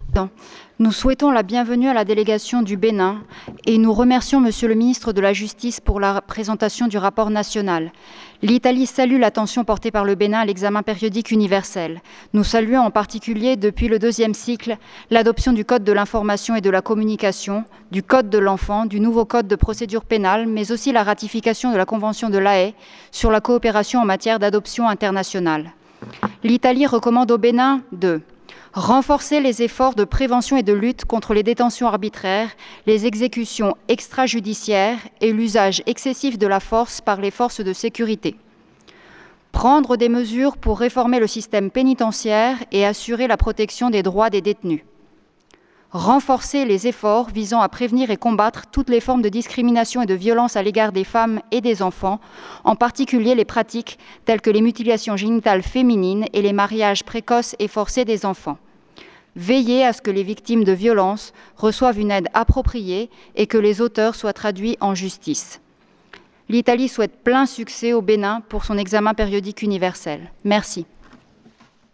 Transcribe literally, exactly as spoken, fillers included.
Nous souhaitons la bienvenue à la délégation du Bénin et nous remercions Monsieur le ministre de la Justice pour la présentation du rapport national. L'Italie salue l'attention portée par le Bénin à l'examen périodique universel. Nous saluons en particulier, depuis le deuxième cycle, l'adoption du Code de l'information et de la communication, du Code de l'enfant, du nouveau Code de procédure pénale, mais aussi la ratification de la Convention de La Haye sur la coopération en matière d'adoption internationale. L'Italie recommande au Bénin de renforcer les efforts de prévention et de lutte contre les détentions arbitraires, les exécutions extrajudiciaires et l'usage excessif de la force par les forces de sécurité. Prendre des mesures pour réformer le système pénitentiaire et assurer la protection des droits des détenus. Renforcer les efforts visant à prévenir et combattre toutes les formes de discrimination et de violence à l'égard des femmes et des enfants, en particulier les pratiques telles que les mutilations génitales féminines et les mariages précoces et forcés des enfants. Veiller à ce que les victimes de violences reçoivent une aide appropriée et que les auteurs soient traduits en justice. L'Italie souhaite plein succès au Bénin pour son examen périodique universel. Merci.